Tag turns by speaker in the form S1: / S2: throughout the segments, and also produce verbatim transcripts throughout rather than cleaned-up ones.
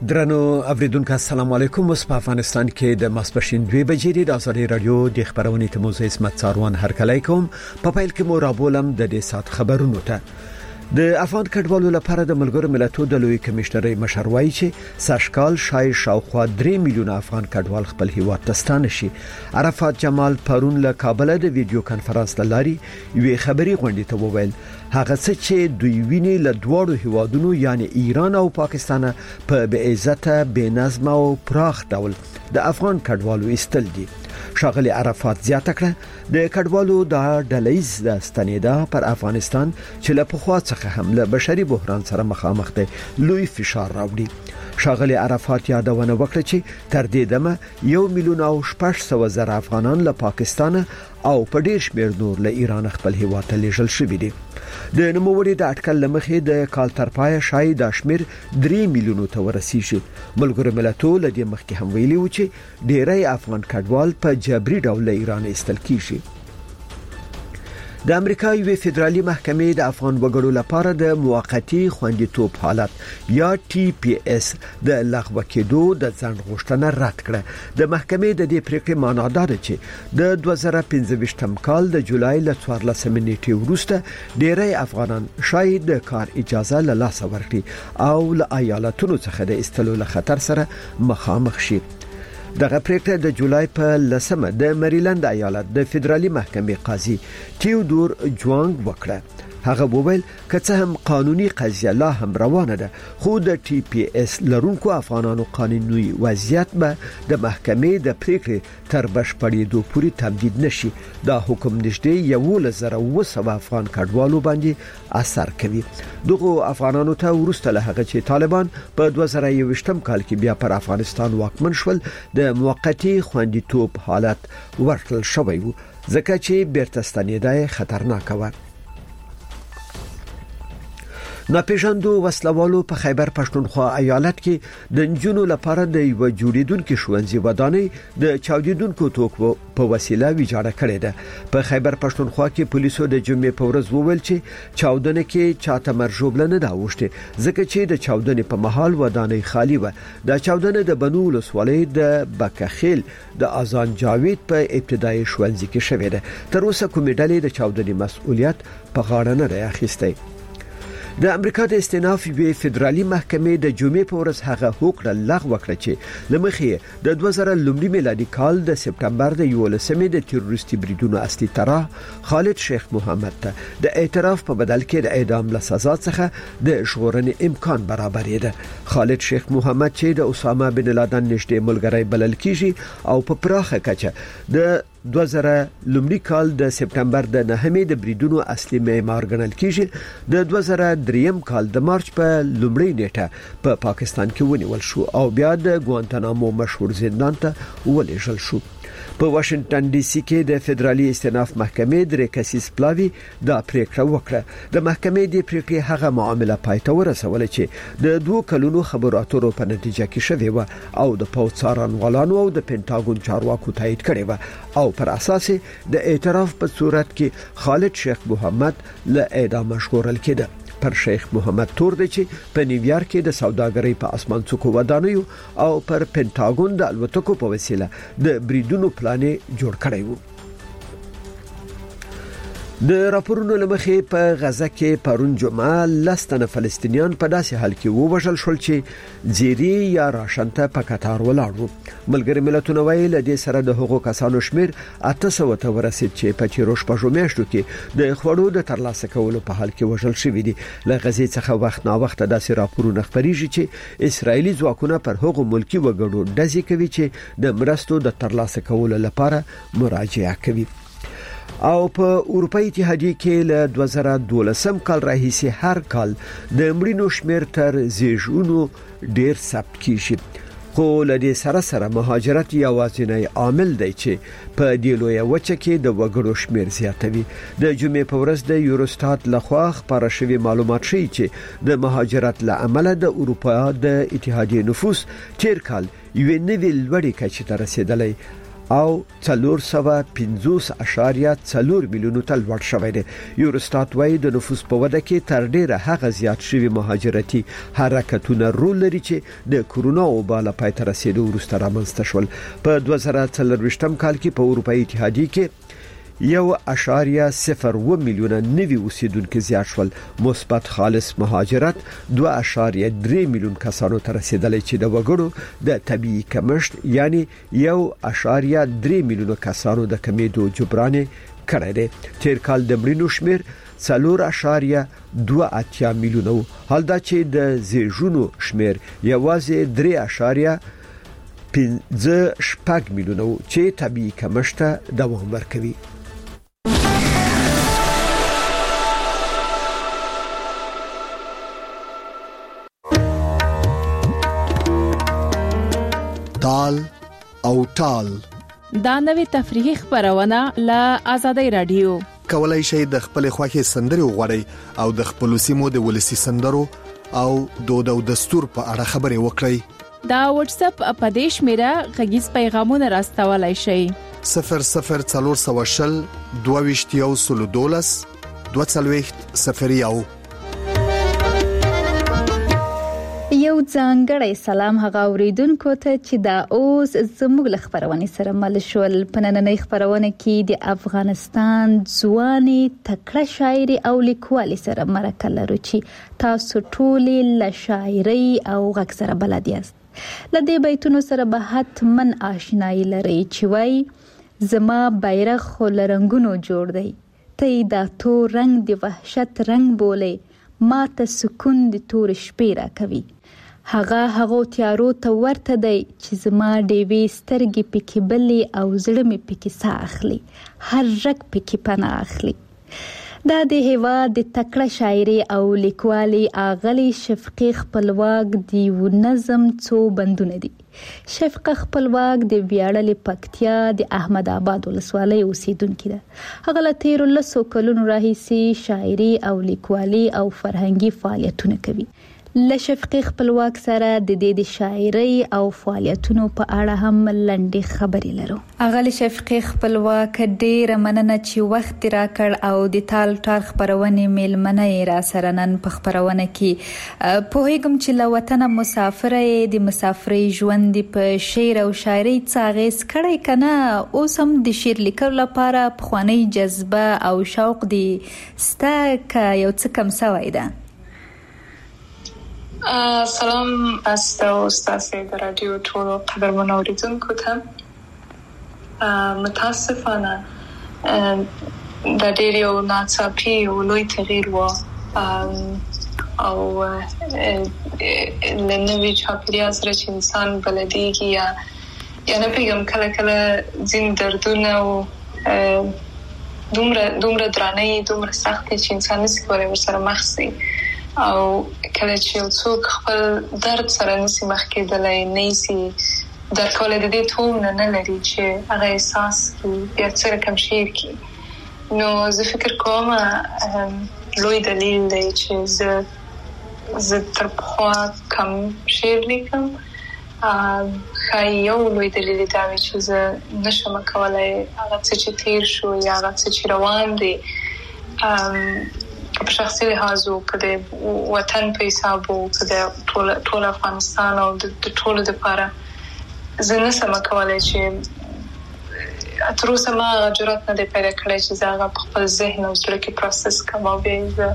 S1: درنو اوریدونکو السلام علیکم. اوس په افغانستان کې د ماسپښین دوه بجې د ازادي رادیو د خبرونې ته موزه اسمت څاروان هرکلی کوم. په پیل کې مو رابولم د دې سات خبرونو ته. د افغان کډوالو لپاره د ملګرو ملتونو د لوی کمشنري مشر وایي چې ساشکال شای شاوخوا درې میلیونه افغان کډوال خپل هیواد ته ستانه شي. عرفات جمال پرون له کابل د ویډیو کانفرنس لاري یوې خبري غونډې ته وویل هغه څه چې دوی ویني له دوړو هیوادونو یعنی ایران او پاکستان په بې عزته بې نظم او پراخ ډول د افغان کډوالو استل دي. شاغلي عرفات زیاته کړه د کډوالو د ډلېز د ستنېدا پر افغانستان چې له پخوا څخه هم له بشري بحران سره مخامخ دی لوی فشار راوړي. شاغلي عرفات یادونه وکړه چې تر دې دمه یو میلیون او شپږ سوه زره افغانان له پاکستان او په ډیر شمیر نور له ایران خپل هیواد ته لیږل شوي دي. د نوموړي د اټکل لمخې د کال تر پای شای د شمیر درې میلیونو ته ورسیږي. ملګرو ملتونو له دې مخکې هم ویلي و چې ډیری افغان کډوال په جبري ډول ایران ایستل کیږي. د امریکا یوې فدرالي محکمې د افغان وګړو لپاره د موقتی خوندیتوب حالت یا ټي پی اس د لغوه کېدو د ځنډ غوښتنه رد کړه. د محکمې د دې پریکړې معنا ده چې د دوه زره پنځه کال د جولای ل څوارلسمې نیټې وروسته ډیری افغانان شاید د کار اجازه له لاسه ورکړي او له ایالتونو څخه د استلو له خطر سره مخامخ شي. دغه پریکړه د جولای په لسمه د مریلند ایالت د فدرالي محکمې قاضي تیودور جوانګ وکړه. هغه وویل که څه هم قانوني قضیه لا هم روانه ده خو د ټي پی اس لرونکو افغانانو قانوني وضعیت به د محکمې د پریکړې تر بشپړېدو پورې تمدید نشي. دا حکم نږدې یو زره اوه سوه افغان کډوالو باندې اثر کوي. دغه افغانانو ته ورسته له هغه چې طالبان په دوه زره یوویشتم کال کې بیا پر افغانستان واکمن شول د موقتی خوندیتوب حالت ورکړل شوی و ځکه چې بیرته ستنېدای خطرناک و. ناپېژاندو وسلوالو په خیبر پښتونخوا ایالت کې د نجونو لپاره د یو جوړیدونکو ښوونځي ودانۍ د چاودیدونکو توکو په وسیله ویجاړه کړې ده. په خیبر پښتونخوا کې پولیسو د جمعې په ورځ وویل چې چاودنه کې چاته مرجوبله نه دا وشته ځکه چې د چاودنې په محل ودانۍ خالی و. د چاودنه د بنو ولسوالۍ د بکخیل د اذان جاوید په ابتدایي ښوونځي کې شوې ده. تر اوسه کومې ډلې د چاودنې مسؤلیت په غاړه نه اخیستی. د امریکا د استیناف یوې فدرالي محکمې د جمعې په ورځ هغه حکم لغوه کړ چې لمخې د دوه زره لومړي میلادي کال د سپټمبر د یولسمې د تروریستي بریدونو اصلي طرح خالد شیخ محمد ته د اعتراف په بدل کې د اعدام له سزا څخه د ژغورنې امکان برابرې ده. خالد شیخ محمد چې د اسامه بن لادن نږدې ملګری بلل کیږي او په پراخه کچه د دوه زره لومړي کال د سپټمبر د نهمې د بریدونو اصلي معمار ګڼل کیږي. د دوه زره دریم کال د مارچ په لومړۍ نیټه په پا پاکستان کې ونیول شو او بیا د ګوانتانامو مشهور زندان ته ولېږل شو. په واشنگټن ډي سي کې د فدرالي استیناف محکمې درې کسیز پلاوی دا پریکړه وکړه. د محکمې د پریکړې هغه معامله پای ته ورسول چې د دوه کلونو خبرو اترو په نتیجه کې شوې و او د پوځ څارنوالانو او د پینټاګون چارواکو تایید کړي و او پر اساس د اعتراف په صورت کې خالد شیخ محمد له اعدام ژغورل کېده. پر شیخ محمد تور دی چې په نیویارک کې د سوداګرۍ په اسمان څوکو ودانیو او پر پینټاګون د الوتکو په وسیله د بریدونو پلان جوړ کړی و. د راپورونو لمخې په غزه کې پرون جمعه لستنه فلسطینیان په داسې حال کې ووژل شول چې زیری یا راشنته په قطار ولاړ وو. ملګری ملتونه وایي له دې سره د هغو کسانو شمیر اته سوه ته ورسید چې په تیرو شپږو میاشتو کې د خوړو د ترلاسه کولو په حال کې وژل شوي دي. له غزې څخه وخت نا وخت داسې راپورونه خپریږي چې اسرایلی ځواکونه پر هغو ملکی وګړو ډزې کوي چې د مرستو د ترلاسه کولو لپاره مراجعه کوي. او په اروپאי اتحادیه کې له دوه زره دولسم کال راهیسې هر کال د مړینو شمیر تر زیږونو ډیر ثبت کیږي. خو له دې سره سره مهاجرت یوازینی عامل دی چې په دې لویه وچه کې د وګړو شمیر زیاتوي. د جمعې په ورځ د یوروستات لخوا خبره شوی معلومات ښیي چې د مهاجرت له امله د اروپا د اتحادیه نفوس تیر کال یو نوی لوړی کچې ته رسیدلی او څلور سوه پنځوس اشاریه څلور میلیونو ته لوړ شوی دی. یورستات وايي د نفوس په وده کې تر ډیره هغه زیات شوی مهاجرتي حرکتونه رول لري چې د کورونا وبا له پای ته رسیدو وروسته رامنځته شول. په دوه زره څلرويشتم کال کې په اروپאי اتحادیه کې یو اشاریه صفر و میلیونه نوي اوسیدونکو زیات شول. مثبت خالص مهاجرت دوه اشاریه درې میلیون کسانو ته رسیدلی چې د وګړو د طبيعي کمښت یعنی یو اشاریه درې میلیونه کسانو د کمیدو جبران کړی دی. تیر کال د مړینو شمیر څلور اشاریه دوه اتیا میلیونه، حال دا چې د زیږونو شمیر یوازې درې اشاریه پنځه شپږ میلیونه چې طبيعي کمښت دوام ورکوي.
S2: تال او ټال
S3: دا نوې تفریحي خبرونه له آزادۍ رادیو.
S2: کولای شئ د خپل خوښي سندري وغوړئ او د خپل سیمو د ولسی سندرو او دود او دستور په اړه خبرې وکړئ.
S3: دا واتس اپ اپدیش میرا غږیز پیغامونه راستولای شئ.
S2: صفر صفر څلور سوه شل دوه ویشت یو سل دولس دوه څلوېښت صفر یو.
S4: یو ځانګړی سلام هغه اوریدونکو ته چې دا اوس زموږ له خبرونې سره مل شول. په نننۍ خبرونه کې د افغانستان ځواني تکړه شاعري او لیکوالي سره مرکه لرو چې تاسو ټول له شاعري او غږ سره بلد یاست. لدې بیتونو سره به حتمن آشنایی لري چې وای زما بیرغ خو لرنګونو جوړ دی، ته دا تور رنگ دی وحشت رنگ بوله، ما ته سکون دی تور شپې را کوي. هغه هغه تیارو ته ورته دی چې زما ډېوې سترګې پکې بلې او زړه مې پکې ساه اخلي، هر رګ پکې پناه اخلي. دا د هیواد د تکړه شاعري او لیکوالي اغلی شفقي خپلواک دی و نظم څو بندونه دي. شفقه خپلواک د ویاړلې پکتیا د احمد آباد ولسوالۍ اوسیدونکې ده. هغه له تیرو لسو کلونو راهیسې شاعري او لیکوالي او فرهنګي فعالیتونه کوي. له شفقي خپلواک سره د دې د شاعري او فعالیتونو په اړه هم لنډې خبرې لرو. اغلی شفقي خپلواک ډېره مننه چې وخت راکړ او د تال ټال خبرونه میلمنه را سره نن په خبرونه کې پوهیږم چې له وطن مسافر د مسافرۍ ژوند په شعر او شاعري څاغیس کړی کنه، اوس هم د شعر لیکلو لپاره پخوانی جذبه او شوق دی ستا که یو څه کم سوی ده؟
S5: سلام است و استاسه در رادیو ټولو قدرمن اوریدونکو ته. متاسفانه د ډېر یو ناڅاپي او لوی تغییر و او له نوي چاپېریال سره چې انسان بلدیږي یا یا نه پیغام کله کله ځین دردونه او دومره دومره درانه دومره سخت چې انسان نشي کولای ورسره مخ شي او کله چې څوک خپل درد سره نشي مخ کېدلای نه شي د کولای د دې ټول نه لري چې هغه احساس کې یا څه رقم شعر کې. نو زه فکر کوم لوی دلیل دی چې زه زه تر پخوا کم شعر لیکم. خای یو لوی دلیل دا وي چې زه نشم کولای هغه څه چې تیر شو یا هغه څه چې روان دي په شخصي لحاظ او په وطن په حساب او په ټول ټول افغانستان او د ټولو لپاره زه نشم کولای چې تر اوسه ما جرأت نه دی پیدا کړی چې زه هغه په خپل ذهن او زړه کې پروسس کوم او بیا زه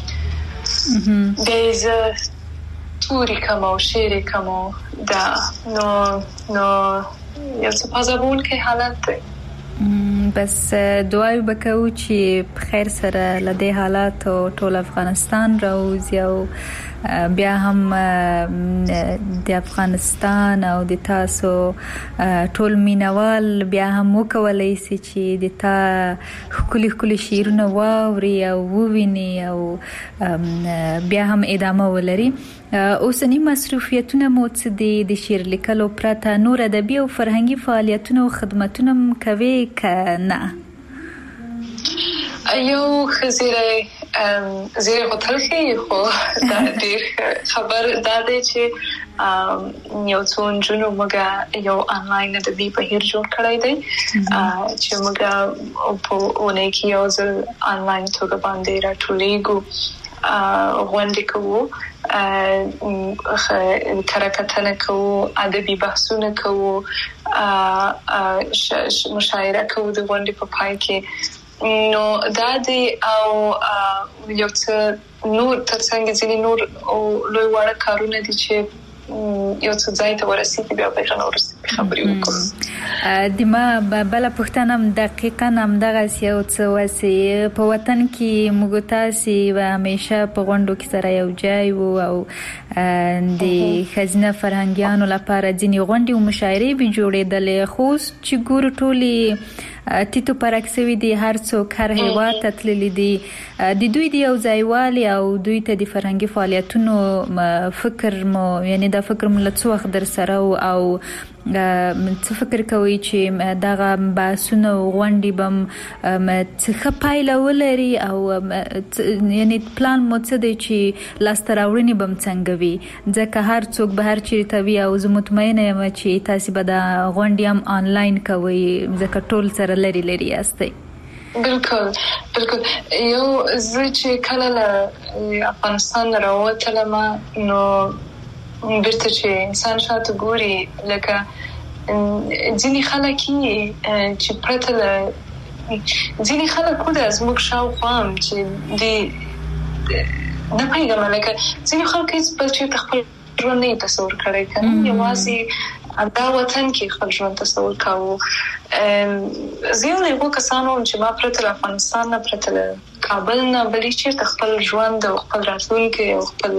S5: بیا زه توري کوم او شعر کوم. دا نو نو یو څه پازابونکی حالت دی.
S4: بس دعای وکړو چې په خیر سره لدې حالات او ټول افغانستان راوځي او بیا هم د افغانستان او د تاسو ټول مینوال بیا هم وکولای شي چې د تا خولي خولي شیرونه واوري او وویني او بیا هم ادامه ولري. اوسنی مصروفیتونه مو څه دي د شعر لیکلو پرته نور ادبي او فرهنګي فعالیتونه او خدماتونه کوي که نه؟
S5: یو خزیره زیره هوتل کې خو دا ډیر خبر دا دی چې یو څو جنو موږ یو انلاین د وی په هیر جوړ کړی دی چې موږ په اونۍ کې یو ځل انلاین توګه باندې راټولېږو غونډې کوو کرکټنه کوو ادبي بحثونه کوو مشاعره کوو د غونډې په پای کې نو دا دی او یو څه نور ترڅنګ ځینې نور او لوی وړ کارونه دي چې یو څه ځای ته ورسېږي بیا به نور خبرې وکړو
S4: د ما بل پښتنه دقیقاً هم دغه یو څه وسی په وطن کې موږ تاسو و همیشه په غونډو کې سره یو ځای وو او د خزینه فرهنګیانو لپاره ځینې غونډې او مشاعرې به جوړېدلې خو چې ګور ټولي تیتو پرکسوي دي هر څوک هر هیواد ته تللی دي د دوی د یو ځایوالي او دوی ته د فرهنګي فعالیتونو فکر مو یعنی دا فکر مو له څو وخت در سره او څه فکر کوي چې دغه باسونه غونډې بم څه پایله ولري او یعنی پلان مو څه دی چې لاستراوړنی بم څنګه وي ځکه هر څوک به هر چیرته وي او زه مطمئنه یم چې تاسو به دا غونډې هم آنلاین کوي ځکه ټول سره لري لري یاستئ
S5: بالکل بالکل یو زه چې کله له افغانستان راووتلم نو بیرته چې انسان شاته ګوري لکه ځینې خلک چې پرته له ځینې خلک خو د زموږ شاوخوا چې دي نه پوهېږم لکه ځینې خلک هېڅ بل چېرته خپل ژوند نه یې تصور کړی که نه یوازې دا وطن کې خپل ژوند تصور کاوه زه یو له هغو کسانو چې ما پرته له افغانستان نه پرته له کابل نه بلې چېرته خپل ژوند او خپل راتلونکی او خپل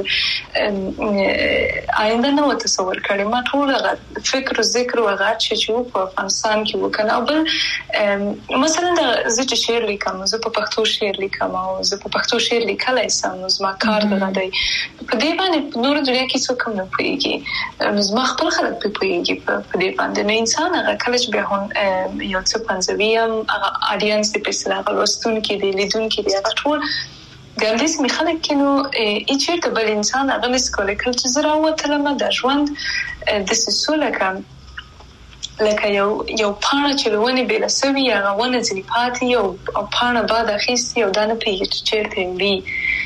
S5: آینده نه و تصور کړی ما ټول هغه فکر او ذکر او هغه چې و په افغانستان کې وکړ او بل مثلا زه چې شعر لیکم زه په پښتو شعر لیکم او زه په پښتو شعر لیکلی سم نو زما کار دغه دی په دې باندې نور دنیا کې څوک هم نه پوهېږي نو زما خپل خلک پرې پوهېږي په دې باندې نو انسان هغه کله چې بیا هم یو څه پنځوي هم هغه اډینس دی په اصطلاح هغه لوستونکي دی لیدونکي دی هغه ټول ګاندې سمې خلک کې نو هېچېرته بل انسان هغه نشي کولی کله چې زه راووتلم دا ژوند داسې سو لکه لکه یو یو پاڼه چې له ونې بېله سوي هغه ونه ځینې پاتې او پاڼه باد اخیستي او دا نه پوهېږي چې چېرته وي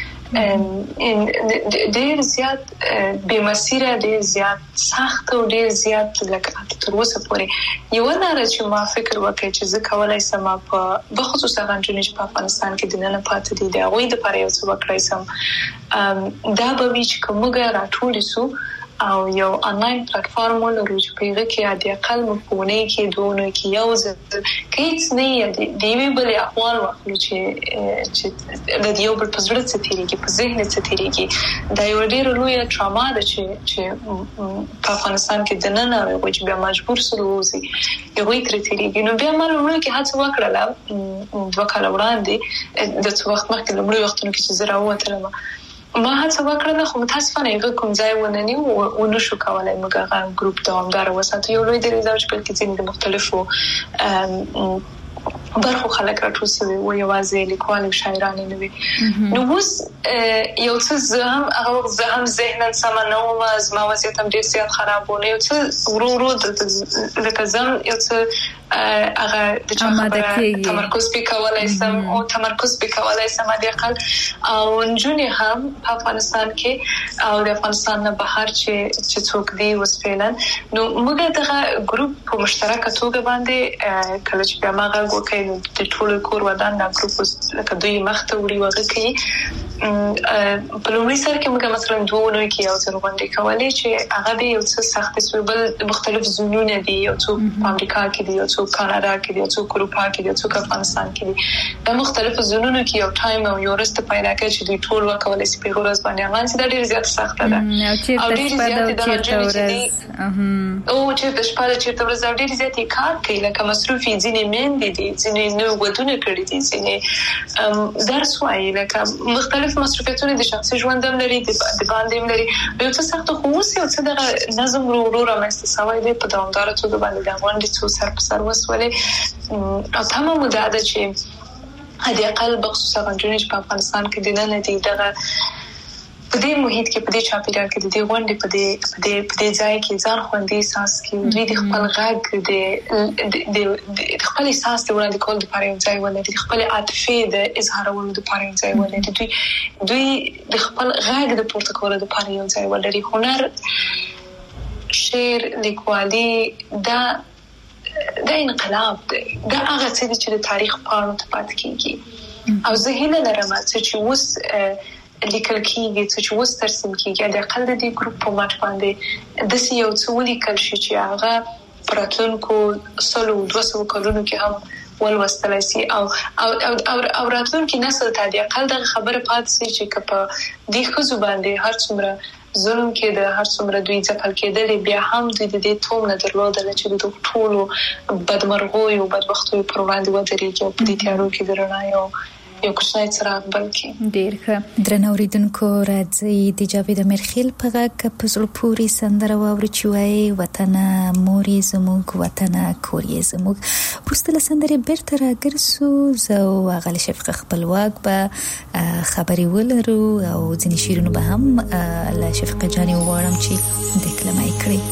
S5: ډېر زیات بې مسیره ډېر زیات سخت او ډېر زیات لکه تر اوسه پورې یوه لاره چې ما فکر وکړ چې زه کولی سم په بخصوص هغه نجونې چې په افغانستان کې دننه پاتې دي د هغوی دپاره یو څه وکړی سم دا به وي چې که موږ راټولې سو او یو آنلاین پلیټفارم ولرو چې په هغه کې عادي اقل مو په اونۍ کې دوه اونۍ کې یو ځل که هېڅ نه یې د یوې بلې احوال واخلو چې چې له د یو بل په زړه څه تېرېږي په ذهن څه تېرېږي دا یوه ډېره لویه ټراما ده چې چې په افغانستان کې دننه هغوی چې بیا مجبور سول ووځي هغوی ترې تېرېږي نو بیا ما لومړیو کې هڅه وکړله دوه کاله وړاندې د څه وخت مخکې لومړیو وختونو کې چې زه راووتلم ما هڅه وکړله خو متاسفانه هغه کوم ځای ونه نیو ونه شو کولی موږ هغه ګروپ دوامداره وساتو یو لوی دریځ و چې په کې ځینې د مختلفو برخو خلک راټول سوي وو یوازې لیکوال او شاعران نه وي نو اوس یو څه زه هم هغه زه هم ذهنا سمه نه وم زما وضعیت هم ډېر زیات خراب و نو یو څه ورو ورو لکه زه یو څه هغه د چا خبره تمرکز پې کولی سم او تمرکز پې کولی سم حد اقل او نجونې هم په افغانستان کې او د افغانستان نه بهر چې چې څوک دي اوس فعلا نو موږ دغه ګروپ په مشترکه توګه باندې کله چې بیا ما غږ وکړی نو د ټولو کور ودان دا ګروپ لکه دوی مخته وړي وغه کوي په لومړي سر کې موږ مثلا دوه اونۍ کې یو ځل غونډې کولې چې هغه د یو څه سختې سوې بل مختلف زونونه دي یو څوک په امریکا کې دي یو څوک کاناډا کې دي یو څوک اروپا کې دي یو څوک افغانستان کې دي دا مختلفو زونونو کې یو ټایم او یو ورځ ته پیدا کړي چې دوی ټول وکولای شي په ورځ باندې هغه چې دا ډېر زیات سخته ده او ډېر زیات د ورځ او چې د شپه چې د ورځ ډېر زیات کار کوي لکه مصروفي ځینې میندې دي ځینې نو ودونه کړي دي ځینې درس وایي لکه مختلف مصروفیتونه د شخصي ژوند هم لري د باندې هم لري یو څه سخت خو اوس یو څه دغه نظم ورو ورو رامنځته شوی دی په دوامداره توګه باندې د غونډې څو سر په سر وسولې او تمام مدعا ده چې د اقل بخصوصا غونډې په افغانستان کې د نن دی دغه په دې محیط کې په دې چاپیریال کې د دې غونډې په دې په دې په دې ځای کې ځان خوندي احساس کې دوی د خپل غږ د د خپل احساس د وړاندې کول لپاره یو ځای ولري د خپل عاطفې د اظهارولو لپاره یو ځای ولري دوی دوی د خپل غږ د پورته کولو لپاره یو ځای ولري هنر شعر لیکوالي دا دا انقلاب دی دا هغه څه چې د تاریخ پاڼو ته پاتې کیږي او زه هیله لرم چې اوس لیکل کیږي چې اوس ترسیم کیږي د اقل د دې ګروپ په مات باندې د یو څو لیکل شي چې هغه پراتلونکو سلو دوه سوه کلونو کې هم ولوستل شي او او او او راتلونکي نسل ته د اقل د خبره پاتې شي چې په دې خزو باندې هر څومره ظلم کې د هر څومره دوی ځپل کېدل بیا هم د دې توم نه درلودل چې د ټولو بدمرغوي او بدبختوي پر وړاندې ودرېږي او په دې تیارو کې درنه یو یو کوچنی څراغ بلکې
S4: ډېر ښه درنو اوریدونکو راځي د جاوید امیرخیل په غږ په زړه پورې سندره واورو چې وایي وطن موري زموږ وطن کوري زموږ وروسته له سندرې بیرته راګرځو زه او هغه شفقه خپلواک به خبرې ولرو او ځینې شعرونه به هم له شفقه جانې وغواړم چې دکلمه یې کړي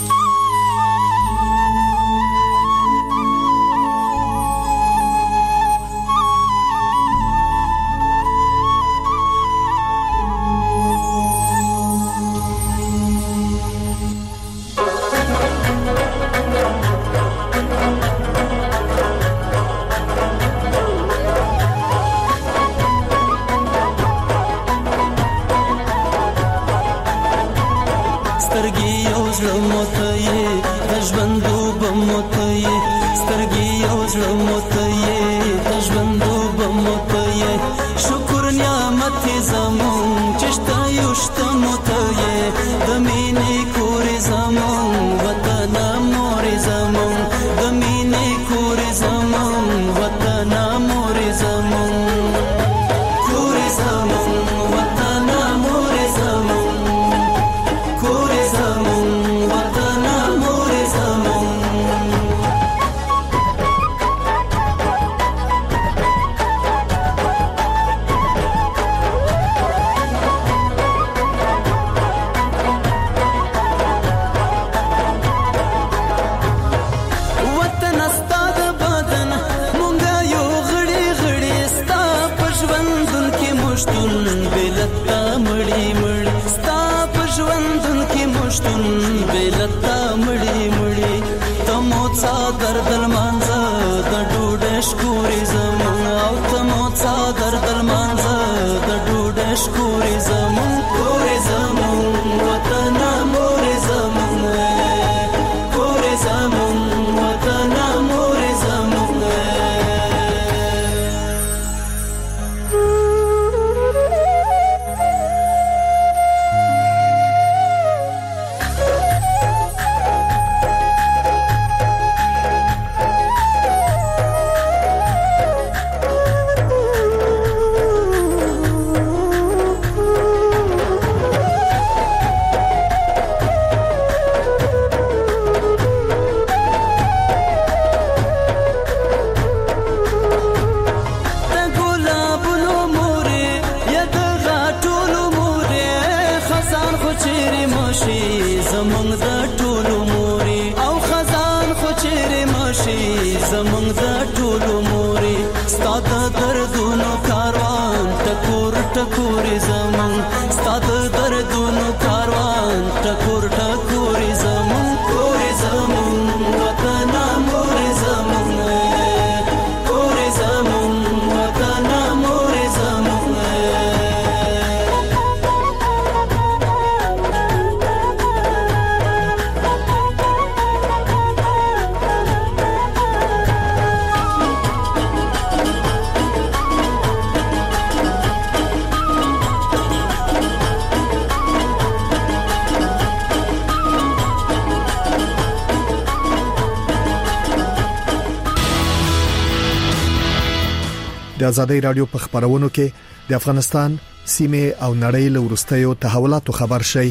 S2: د آزادۍ رادیو په خبرونو کې د افغانستان سیمه او نړۍ له ورستیو تحولاتو خبر شي.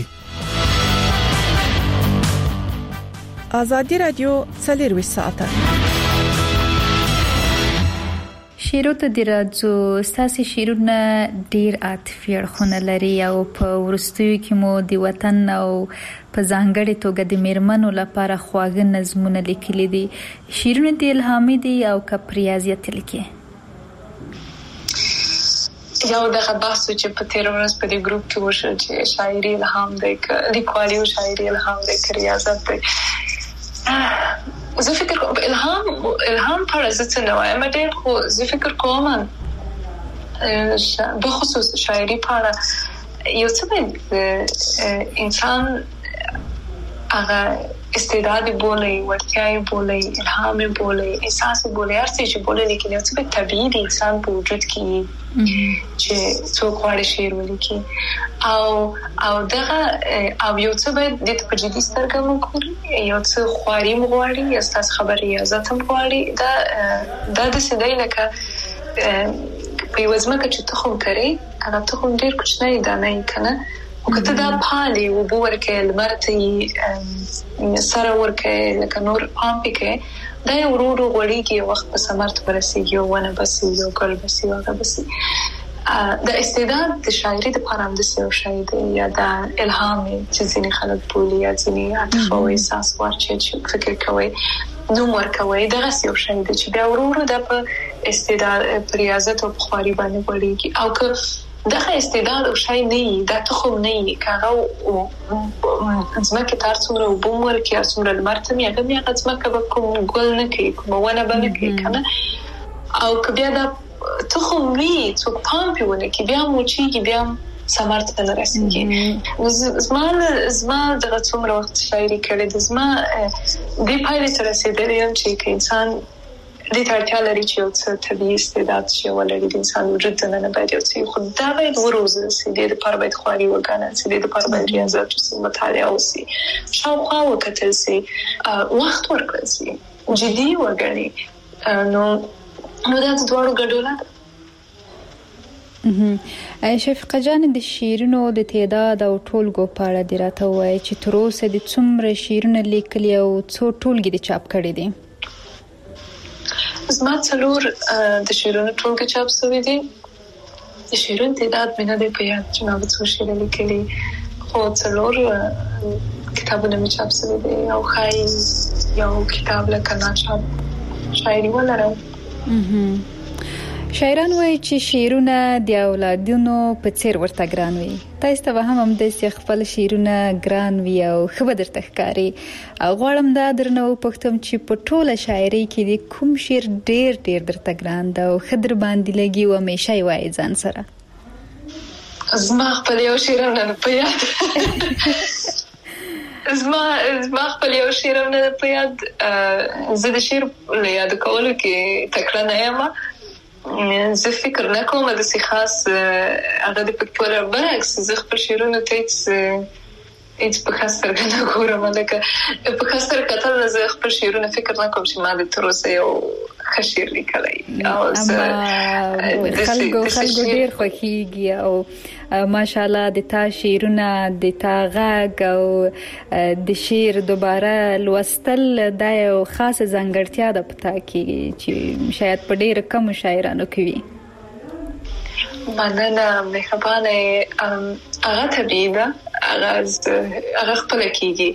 S6: آزادۍ رادیو څلور ساعته
S4: شیرو ته د راځو ستاسو شیرونه ډیر عاطفي اړخونه لري او په ورستیو کې مو د وطن او په ځانګړي توګه د میرمنو لپاره خواږه نظمونه لیکلي دي. شیرونه د الهامي دي او کپریازیت لیکي.
S5: یو دغه بحث چې په تیر ورځ په دې ګروپ کې وشو چې شاعري الهام دی ک لیکوالي او شاعري الهام دی ک ریاضت دی. زه فکر کوم الهام الهام پر ځکه نو وایم ډېر خو زه فکر کوم به خصوص شاعري پر یو څه انسان هغه استعداد بولي ورتیاي بولي الهام بولي احساس بولي هر څه چې بولي لیکن یو څه طبيعي د انسان په وجود کې چې څوک غواړي شعر ولیکي او او دغه او یو څه باید د په جدي سترګه وګوري یو څه خواري مغواړي یا ستاسو خبري یا ځاتم غواړي دا دا د سیدای لکه په وزمکه چې تخم کري هغه تخم ډیر کوچنی دانه کنه او کته دا پالي او بورکه لمرتي سره ورکه لکه نور پامپکه دا یو ورو ورو غوړیږي وخت په سمرت ورسیږي او ونه بسي یو ګل بسي او دا بسي د استعداد د شاعري د پرام د سیو شاعر یا د الهام چې ځینې خلک بولي یا ځینې عاطفه او احساس ورچې فکر کوي نو ورکوي دغه سیو شاعر چې بیا ورو ورو د استعداد ریاضت او بخاري باندې غوړیږي او که دغه استعداد او شای نه دا تخم نه کاغه او ځمکه تر څومره وبومر کې څومره مرتم یې هغه هغه ځمکه به کوم ګل نه کوي کوم ونه به نه کوي کنه او کبه دا تخم وی څوک پامپونه کې بیا موچیږي بیا سمارت ته رسیږي زما زما دغه څومره وخت شاعري کړې د زما د پایله سره رسیدلې هم چې انسان د ترتیا لري چې یو څه طبيعي استعداد شي ولري د انسان وجود ته نه باید یو څه خو دا باید وروزه سي د لپاره باید خواري وکړي سي د لپاره باید ریاضت او مطالعه وسي شاوخوا وکړي سي وخت ورکړي سي جدي وګڼي نو نو دا د دوړو ګډوله
S4: شفیقه جان د شیرونو د تعداد او ټولګو په اړه دی راته وایي چې تر اوسه د څومره شیرونه لیکلي او څو ټولګي د چاپ کړي دي.
S5: زما څلور د شیرونو ټولګه چاپ شوی دي. د شیرونو تعداد مې نه دی په یاد چې ما څو شعر لیکلي خو څلور کتابونه مې چاپ شوی دي او خای یو کتاب لکه نه چاپ شاعري ولرم.
S4: شاعران وایي چې شعرونه د اولادونو په څیر ورته ګران وي. تاسو ته هم هم د خپل شعرونه ګران وي او خو درته ښکاری او غواړم دا درنه وپوښتم چې په ټوله شاعري کې د کوم شعر ډیر ډیر درته ګران دا او خضر باندې لګي او همیشه وایي ځان سره.
S5: زما خپل یو شعر نه په یاد زما زما خپل یو شعر نه په یاد زه د شعر له یاد کولو کې تکړه نه یم. زه فکر نه کوم د سي خاص هغه د پکتور برعکس زه خپل شعرونه ته هیڅ په خاطر نه ګورم لکه په خاطر کتل زه خپل شعرونه فکر نه کوم چې ما د تر اوسه یو خشیر لیکلای او
S4: خلکو خلکو ډیر خوښیږي او ماشاءالله د تا شعرونه د تا غږ او د شعر دوباره لوستل دا یو خاصه ځانګړتیا ده پتا کې چې شاید په ډیر کم شاعرانو کې وي.
S5: مننه مهربانه هغه طبيعي ده هغه هغه خپل کېږي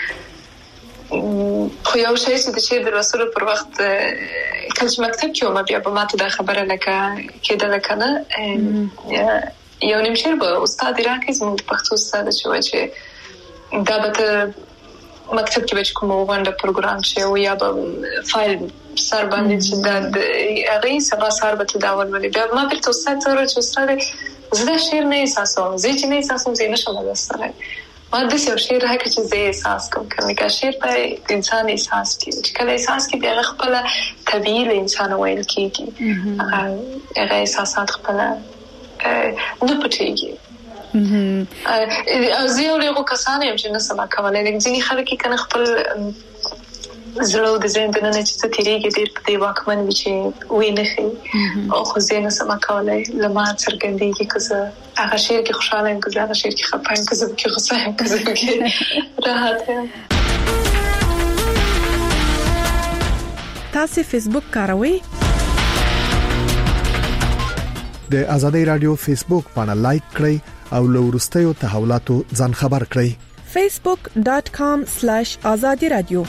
S5: خو یو شی چې د شعر د لوستلو پر وخت کله چې مکتب کې وم بیا به ماته دا خبره لکه کېدله کنه یو نیم شعر به استاد راکړي زموږ د پښتو استاد چې وایي چې دا به مکتب کې به کوم غونډه پروګرام شي او یا به فایل سر باندې چې دا هغه سبا سر به تداول ولې بیا ما په استاد سره چې استاد زه شعر نه احساسوم زه چې نه احساسوم زه نشم لوستلای ما د څه شعر راکړي چې زه احساس کوم کله شعر په انسان احساس کوي چې کله احساس کوي بیا خپل طبيعي له انسان وایي کېږي هغه احساسات خپل نه پټيږي. او زه یو له کسانو یم چې نه سم کولای لکه ځینې خلک کنه خپل زړه د ذهن د نه چې تیریږي ډېر په دی واکمن وي چې وې نه خي او خو زه نه سم کولای لمه څرګندېږي که زه هغه شعر کې خوشاله یم که زه هغه شعر کې خپه یم که زه کې غوسه یم که زه کې راحت یم.
S6: تاسو فیسبوک کاروئ؟
S2: د ازادي رادیو فیسبوک باندې لایک کړئ او له ورستیو تحولاتو ځان خبر کړئ
S6: facebook dot com slash azadi radio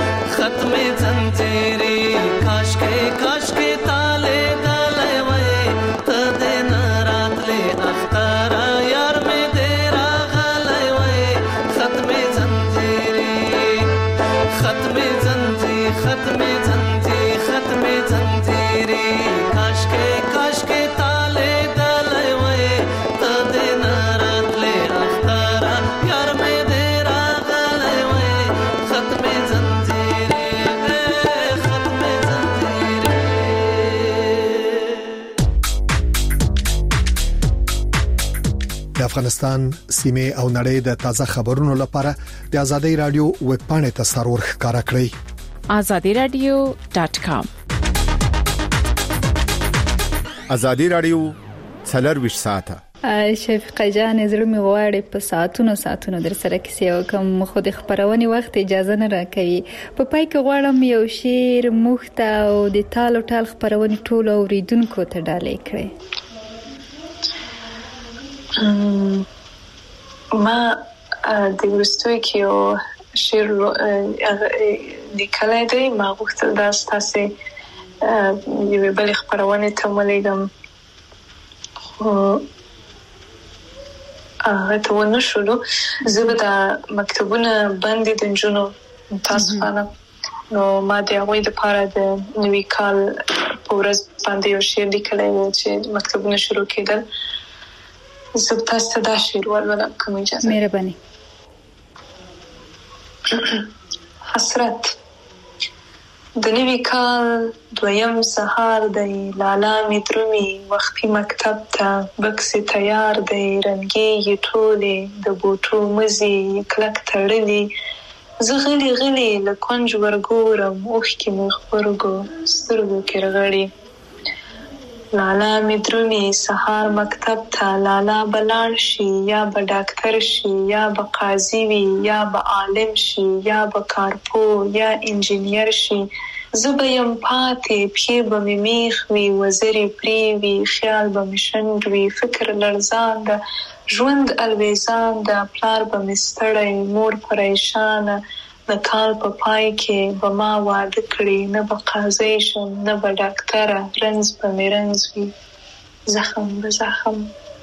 S7: ختم زنجیری کاش के काश के ताले डाले वे
S2: د افغانستان سیمه او نړۍ د تازه خبرونو لپاره د ازادي رادیو ویب پاڼه ته سرور ښکارا کړئ
S3: azadi radio dot com.
S7: ازادي رادیو څلور ساعته
S4: شفیقه جان زړه می غواړي په ساعتونو ساعتونو در سره کیسه وکم خو د خبرونې وخت اجازه نه راکوي په پای کې غواړم یو شعر مخته او د تالو ټال خبرونې ټول اوریدونکو ته ډالې کړي.
S5: ما د ورستوي کې یو شعر لیکلی دی. ما غوښتل دا ستاسې یوې بلې خپرونې ته ولیږم خو هغه ته ونه شولو. زه به دا مکتوبونه بندي د نجونو متاسفانه نو ما د هغوی دپاره د نوي کال په ورځ باندې یو شعر لیکلی و چې مکتوبونه شروع کېدل. زه به تاسو ته دا شعر ولولم که مو اجازه.
S4: مهرباني.
S5: حسرت. د نوي کال دویم سهار دی، لالا می درومي وختي مکتب ته، بکس تیار دی، رنګي یې ټولې د بوټو مزي کلک تړلي. زه غلي غلي له کونج ورګورم، اوښکې مې خپرګو سترګو کې رغړي. لالا می درومي سهار مکتب ته، لالا به لاړ شي یا به ډاکټر شي یا به قاضي وي یا به عالم شي یا به کارپو یا انجینیر شي. زه به یم پاتې، پښې به مې میخ وي، وزرې پرې وي، خیال به مې شنډ وي، فکر لړزان ده، ژوند الویزان ده، پلار به مې ستړی، مور پریشانه. د کال په پای کې به ما واده کړي، نه به قاضي شم نه به ډاکټره، رنځ به مې رنځ وي، زخم به زخم.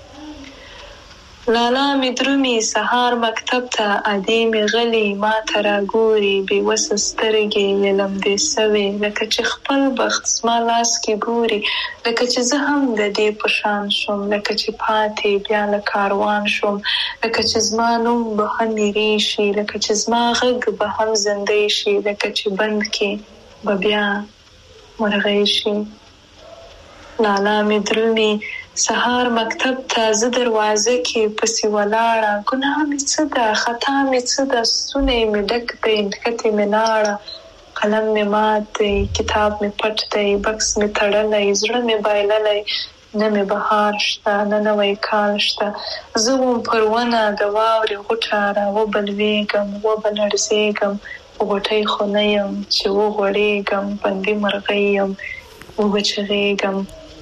S5: لالا می درومي سهار مکتب ته، ادې مې غلي ما ته راګوري، بېوسه سترګې یې لمدې سوې، لکه چې خپل بخت زما لاس کې ګوري، لکه چې زه هم د دې په شان شم، لکه چې پاتې بیا له کاروان شم، لکه چې زما نوم به هم هېرې شي، لکه چې زما غږ به هم زندې شي، لکه چې بند کې به بیا مرغۍ شي. لالا می درومي سهار مکتب ته، زه دروازه کې پسې ولاړه، ګناه مې څه ده خطا مې څه ده، ستونی مې ډک دی نښتې مې لاړه، قلم مې مات دی کتاب مې پټ دی، بکس مې تړلی زړه مې بایللی، نه مې بهار شته نه نوی کال شته. زه وم پر ونه د واورې غوټه را وبلوېږم وبلړزېږم، په غوټۍ خو نه یم چې وغوړېږم، بندي مرغۍ یم وبچغېږم.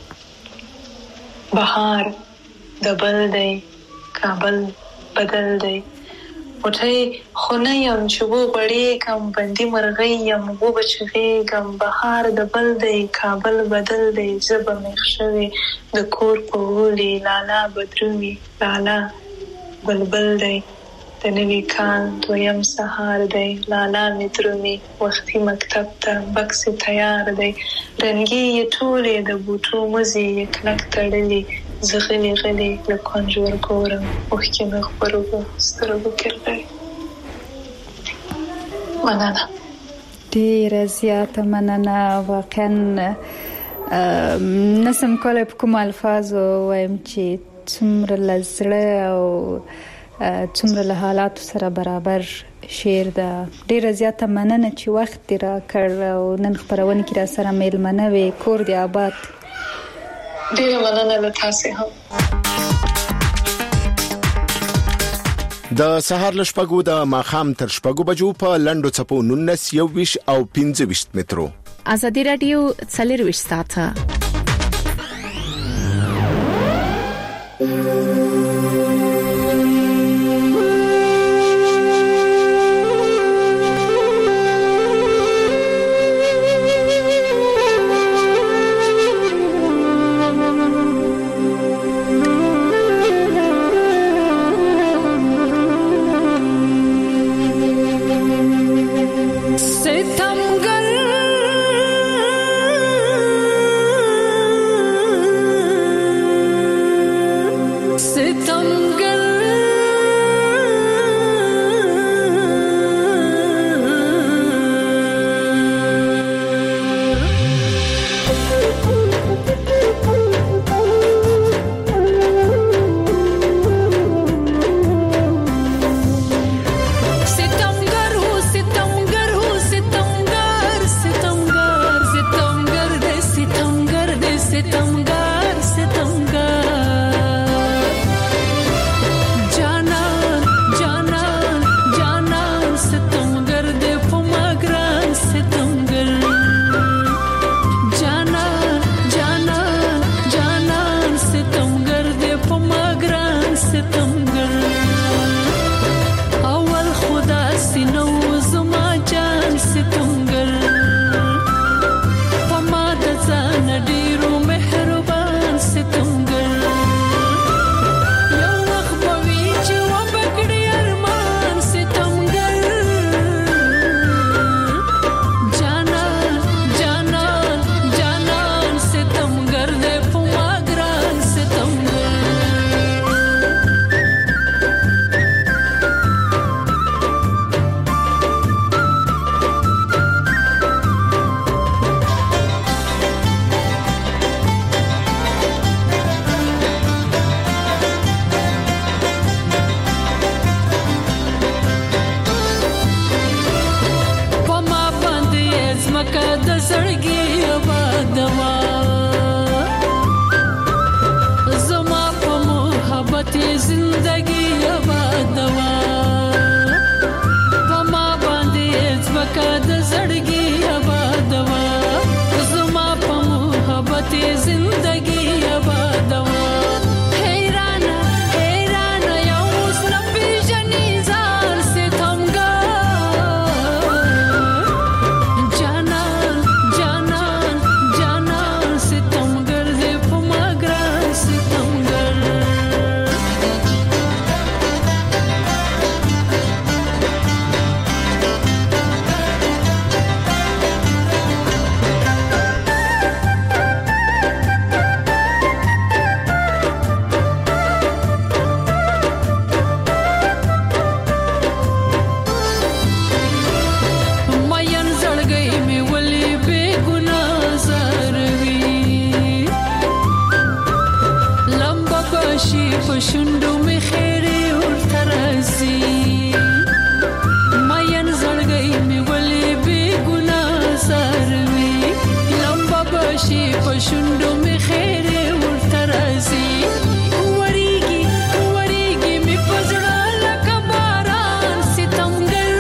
S5: بهار د بل دی کابل بدل دی، غوټۍ خو نه یم چې وغوړېږم، بندي مرغۍ یم وبچغېږم. بهار د بل دی کابل بدل دی، زه به میخ شوې د کور په غولي، لالا به درومي لالا بلبل دی. د نوي کال دویم سهار دی، لالا می درومي وختي مکتب ته، بکس تیار دی، رنګي یې ټولې د بوټو مزي یې کلک تړلي. زه غلي غلي له کونج ورګورم، اوښکې مې خپرګو سترګو کې رغړي. مننه،
S4: ډېره زیاته مننه. واقعا نسم کولی په کوم الفاظو وایم چې څومره له زړه او څومره له حالاتو سره برابر شعر ده. ډېره زیاته مننه چې وخت دې راکړ او نن خپرونه کې را سره میلمنه وې. کور دې آباد.
S5: ډېره مننه له تاسې هم.
S7: د سهار له شپږو د ماښام تر شپږو بجو په لنډو څپو نولس یوویشت او پنځه ویشت مترو.
S3: ازادي رادیو څلور ساعته.
S8: شونډو می خیر ورته راځي وریږي وریږي می پزړه لکه باران ستمګر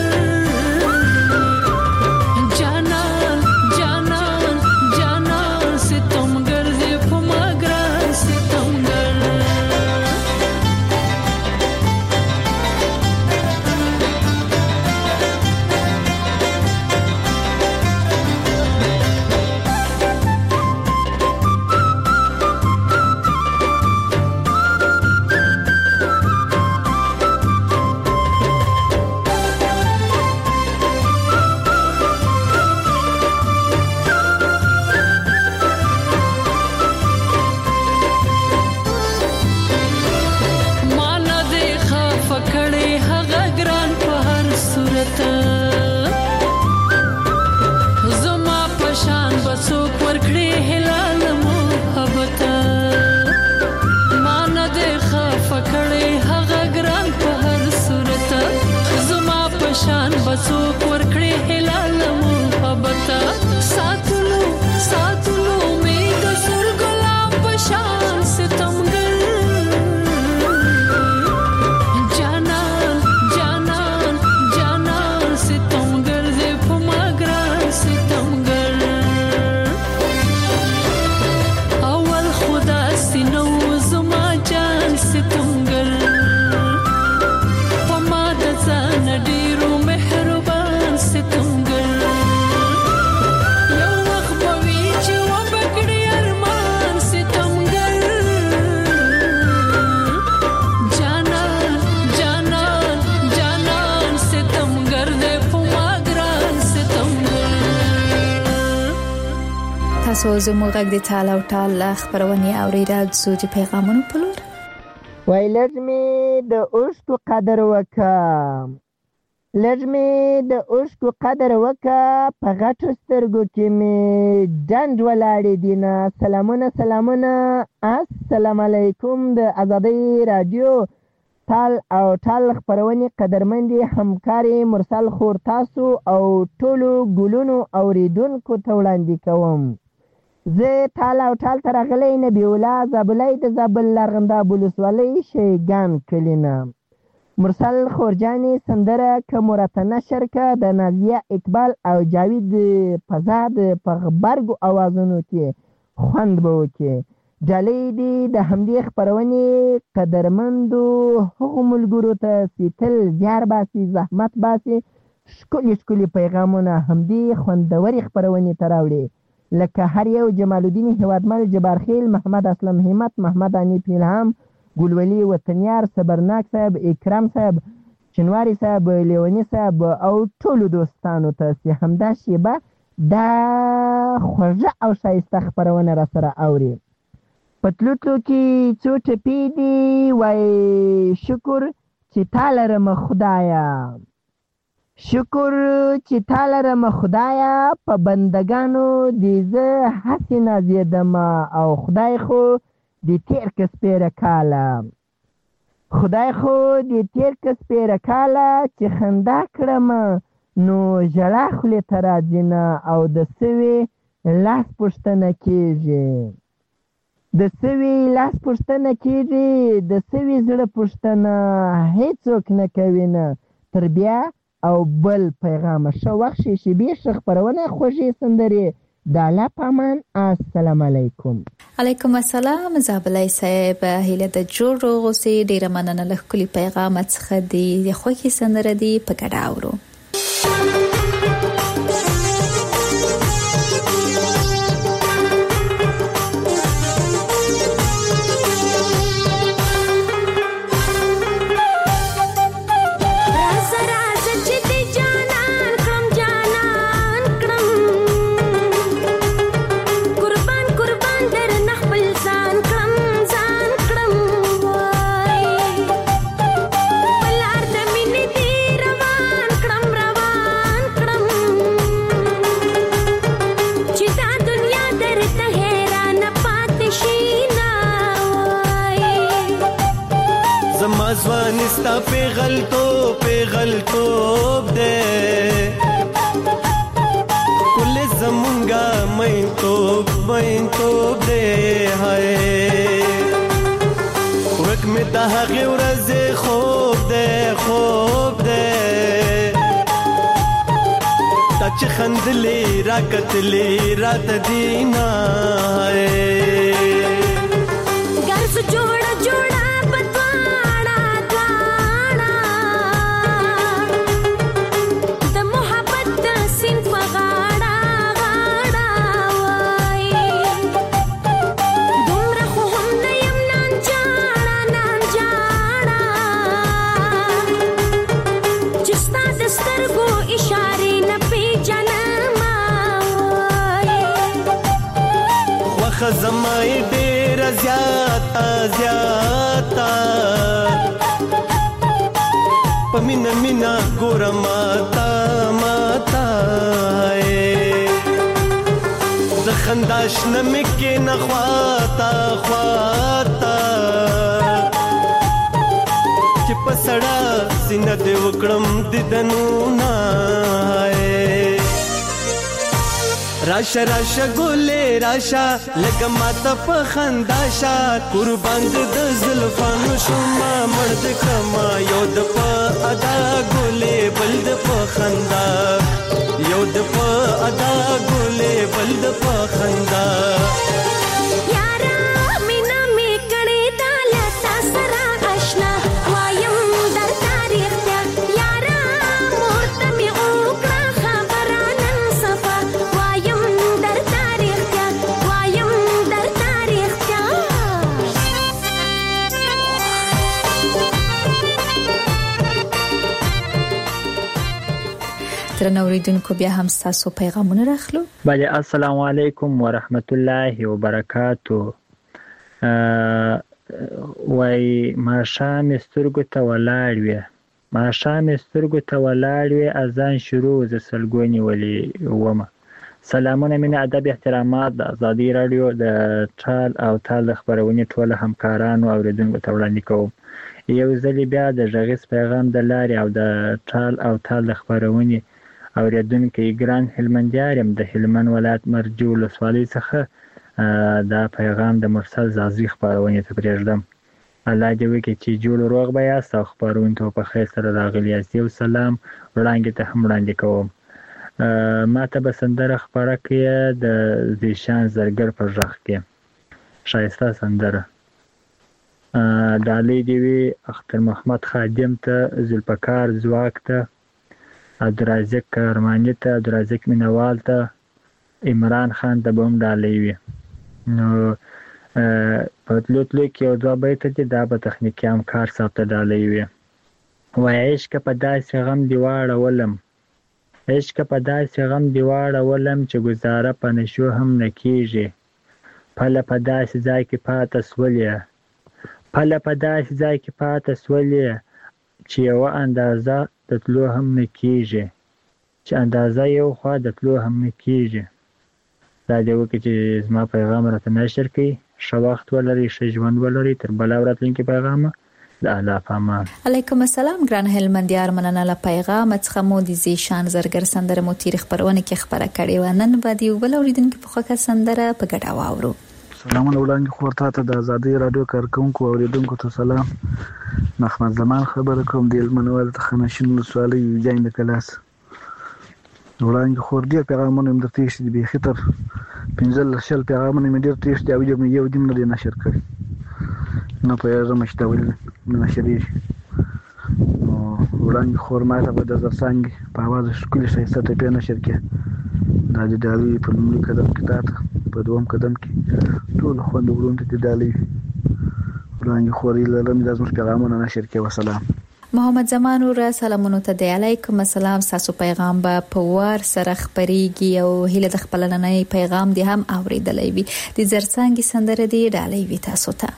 S8: جانان جانان جانان ستمګر دې په ما ګران ستمګر بسوک ورکړې هلال محبت ساتلو ساتلو می د سر ګلاب پشان ستمګر جانان جانان جانان ستمګر دې په ما ګران ستمګر اول خدا سينو زما جان ستمګر په ما د ځان ډیرو
S4: تاسو زموږ غږ د ټال او ټال خبرونه اوریدل زو د پیغامونو په لور
S9: وای لږمې د اوښکو قدر وکم لږمې د اوښکو قدر وکم په غټو سترګو کې مې ډنډ ولاړې دینه سلامونه سلامونه السلام علیکم د آزادۍ رادیو ټال او ټال خبرونه قدرمندي همکاري مرسل خور تاسو او ټولو ګلونو اوریدونکو ته وړاندې کوم زه ټال او ټال تر غلې نبی الله زابلای د زابل لرغنده بولسوالۍ شیګان کلینا مرسل خورجانی سندره کمرته نشر ک د نازیه اقبال او جاوید فزاد په خبرګو اوازونو کې خوند به وکي جلې دی د همدې خبرونې قدرمندو هغو ملګرو ته سیتل زیار باسي زحمت باسي شکلی شکلی پیغامونه همدې خوندوري خبرونې تراوړي لکه هر یو جمال الدین هوادمل جبارخیل محمد اسلم همت محمد انیف الهام ګلولی وطنیار صبرناک صاحب اکرام صاحب چنواری صاحب لیونی صاحب او ټولو دوستانو ته چې همدا شیبه دا خوږه او ښایسته خبرونه را سره اوري پتلوتلو کې څو ټپې دي وای شکر چې تا لرم خدایا شکر چې تا لرم خدایا په بندگانو دې زه هسې نازېدم او خدای خو دې تېر که سپېره کاله خدای خو دې تېر که سپېره کاله چې خندا کړم نو ژړا خولې ته راځي نه او د سوي لاس پوښتنه کېږي د سوي لاس پوښتنه کېږي د سوي زړه پوښتنه هیڅوک نه کوي نه تر بیا او بل پیغام ښه وخت شي شیبې ښه خپرونه خوږې سندرې د الله په امان السلام علیکم
S4: علیکم السلام زابلای صاحب هیله د جوړ روغوسي ډیره مننه له کلی پیغام څخه دی خوږې سندره دی په ګډه اورو
S10: ځوانستا پیغلتو پیغلتوب دے کل زمونگا مین توب مین د هغه ورځې خوب دې خوب دې تا چې خندلې راکتلې رات دینا
S11: ګرځ جوړ جوړ پتواړه دواړه د محبت د سین په غاړه غاړه وای دومره خو هم نه یم نن جاړه نن جاړه چې ستا د سترګو اشارې نه پیژنم وای
S10: وخت زمای ډېر زیاته زیاته پمینا مینا ګور ماتا ماتا د خنداش نمکه نخواتا خواتا چې پسړه سینه دې وکړم ددنو نه راشا راشا ګولې راشا لګ ماته په خنداشا قربان دې د زلفانو شوما مرد کما یو د په ادا ګولې بل د په خندا یو د په ادا ګولې بل د په خندا
S11: یارا مینا می کړي دا لتا سره آشنا وایم در تاریخ ته یارا مورته می وکړه خبره نن صفا وایم در تاریخ ته وایم در تاریخ ته
S4: درنو اوریدونکو بیا هم تاسو پیغامونه راخلو.
S12: بله السلام علیکم ورحمت الله وبرکاتو. وای ماښام سترګو ته ولاړ وې ماښام سترګو ته ولاړ وې اذان شروع ز سلګونی ولي ومه. سلامونه مینه ادب احترامات د ازادي رادیو د ټال او تال خبرونه ټول همکارانو اوریدونکو ته وړاندې کوم. یو ځل بیا د ژغیس پیغام د لارې او د ټال او تال خبرونه اوریدونکو ګران هلمندیارم د هلمند ولایت مرجو ولسوالۍ څخه دا پیغام د مرسل زازی خبرونه ته پرېږدم. الله دې وکړي چې جوړ روغ به یاست او خبرونه ته په خیر سره راغلي یاست. یو سلام وړاندې ته هم وړاندې کوم. ما ته به سندره خبره کړې د زیشان زرګر په غږ کې ښایسته سندره. ډالۍ دې وي اختر محمد خادم ته ذوالفقار ځواک ته عبدالرازق کرماني ته عبدالرازق مینوال ته عمران خان ته به هم ډالۍ وي. نو په تلو تلو کې یو دوه بیته دي دا به تخنیکي همکار صاحب ته ډالۍ وي. وایي عشقه په داسې غم دې واړولم عشقه په داسې غم دې واړولم چې ګزاره په نشو هم نه کېږي پله په داسې ځای کې پاته سولې پله په داسې ځای کې پاته سولې چې یوه اندازه د تلو هم نه کېږي چې اندازه یو خوا د تلو هم نه کېږي. دا دې وکړي چې زما پیغام راته نشر کړي. ښه وخت ولرئ ښه ژوند ولرئ. تر بله راتلونکي پیغامه د الله په امان.
S4: علیکم السلام ګران هلمندیار مننه له پیغام څخه مو د زیشان زرګر سندره مو تیر خبرونه کې خبره کړې و. نن به دی بل اوریدونکو په خوکه سندره په ګډه واورو.
S13: سلامونه وړاندې خورته ته د ازادي رادیو کارکونکو اوریدونکو ته سلام. محمد زمان خبره کوم د هلمند ته خنشین ولسوالۍ جاین د کلاس وړاندې خور ډیر پیغامونه مې درته ایښي دي بیخي تر پنځه شل پیغامونه مې ډیر تېښ دي او یو دې نه دی نشر کړی نه پوهېږم چې دا ولې نه نشرېږي. نو وړاندې خور ما ته به د زرڅانګې په اواز ښکلې ښایسته ټپې نشر کړې. دا د ډالۍ په لومړي قدم کې تا ته په دوم قدم کې ټولو خویندو وروڼو ته دې ډالۍ وي. وړاندې خور هیله لرم دا زموږ پیغامونه نشر کړي. وسلام.
S4: محمد زمان ور سلامونه ته دی. علیکم السلام. تاسو پیغام به په وار سره خبريږي او هله د خپل نننۍ پیغام دی هم اوریدلې وي. د زرڅانګي سندره دی ډالۍ وي تاسو ته.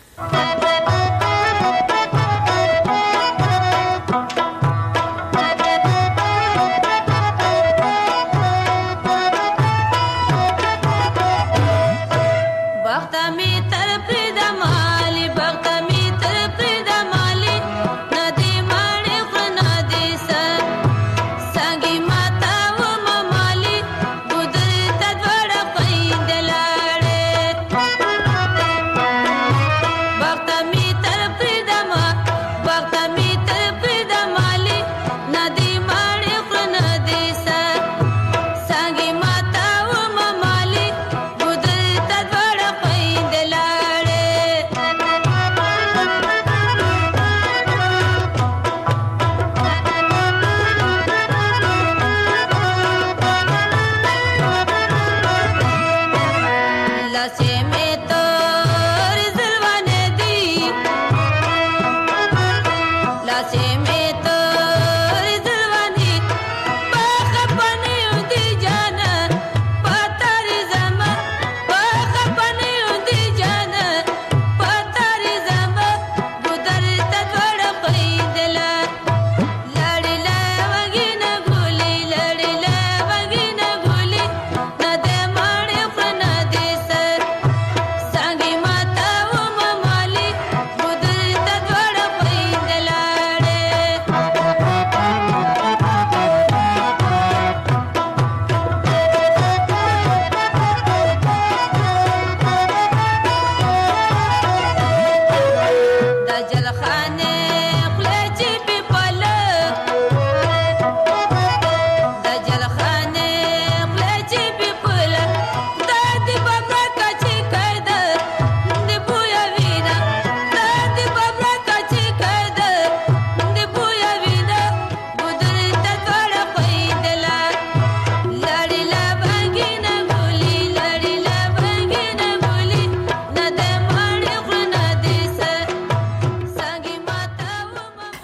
S11: Bhakta mi taraf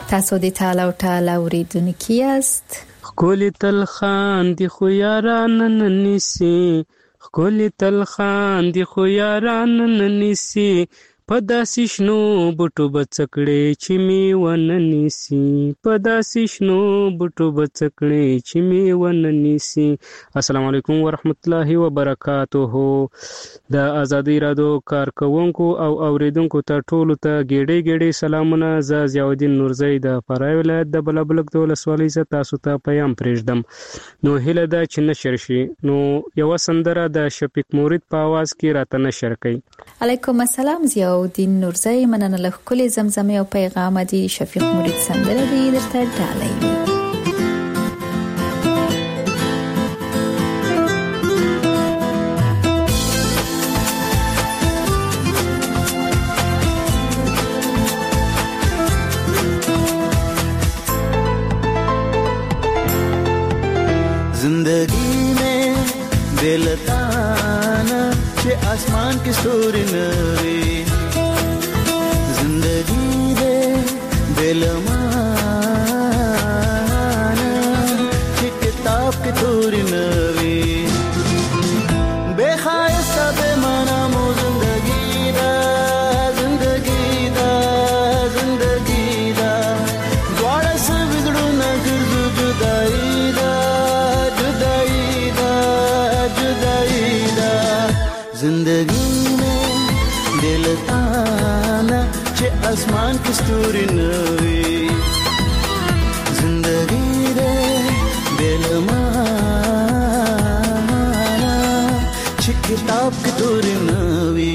S4: تاسو د تعالی او تعالی اوریدونکو یاست.
S14: خولي تل خان دي خو یاران ننسي، خولي تل خان دي خو یاران ننسي، په داسې شنو بوټو بڅکړې چې می وننسي، په داسې شنو بوټو بڅکړې چې می وننسي. السلام علیکم ورحمت الله وبرکاتہ. د ازادي رادیو کارکونکو او اوریدونکو ته ټولو ته ګډې ګډې سلامونه. ز ضیاءالدین نورزی د فرای ولایت د بلبلک د ولسوالۍ څخه تاسو ته پیغام پرېږدم. نو هیله ده چې نشر شي. نو یو سندره د شفیق مورید په आवाज کې راته نشر کړي.
S4: علیکم السلام ضیاء الدین نورزی، مننه له کلی زمزمه او پیغام دی شفیق مورید سندره دی درته ډالۍ.
S15: जिंदगी में बेलताना के आसमान की सूरी नवे, जिंदगी दे बेलमाना के किताब की तूरी नवे, बेखायस्ता बेमाना मो जिंदगी दा, जिंदगी दा, जिंदगी दा, द्वारा से बिगड़ू न गिरजू जुदाई दा, जिंदगी में दिल ताना चे आसमान की सूरी नवी, जिंदगी दे दिल माना चे किताब की तूरी नवी.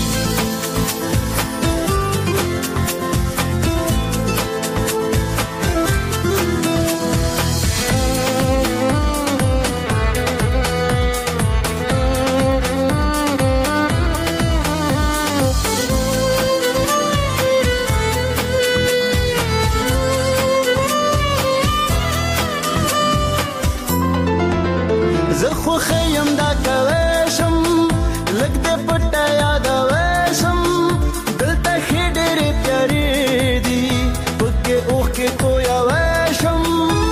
S15: خیم دا کویشم لگ دے پٹا یاد ویشم دلتا خی ڈیری پیاری دی پکے اوخ کے کویا ویشم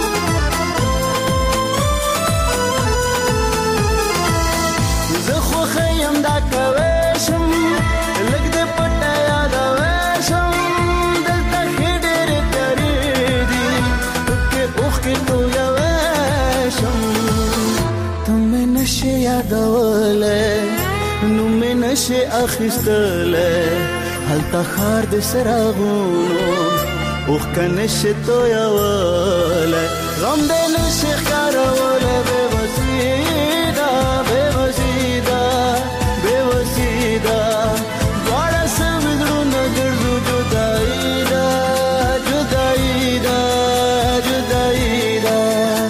S15: زخو خیم دا کویشم لگ دے پٹا یاد ویشم دلتا خی ڈیری پیاری دی پکے اوخ کے کویا ویشم. نشه یادوله نو مې نشه اخیستله هلته خار د سراغونو اوخ کنشه تویوله غم د نشه ښکاروله بې وسیده بې وسیده بې وسیده دواړه سوي زړونه ګرځو جدایي ده جدایي ده جدایي ده.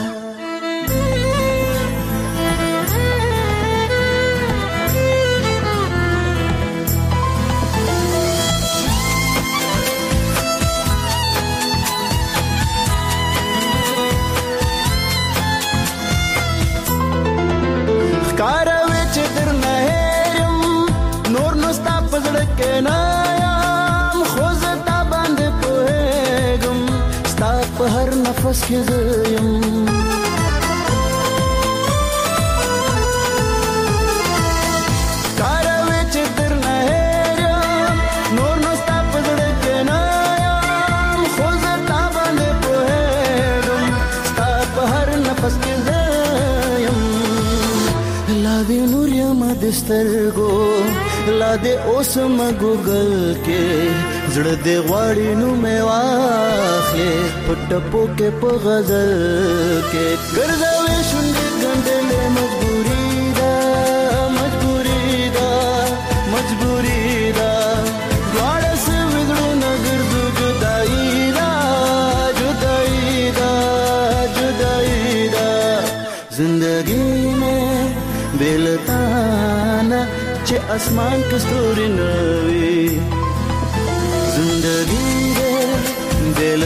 S15: هر نفس کې زیم کاروي چې در نه هېرم نور نو ستا په زړه کې نه یم خو زه تا باندې پوهېږم ستا په هر نفس کې زیم لا دې نور یم د سترګو لا دې اوس مګوګل کې زړه دې غواړي نو مې واخلې پټپو کې په غزل کې ګرځوي شونډې ګنډلې مجبوري ده مجبوري ده مجبوري ده دواړه سوي زړونه ګرځو جدایي ده جدایي ده جدایي ده. زندګي مې بېلتانه چې اسمان کې ستوري نه وي، زندگی دے دل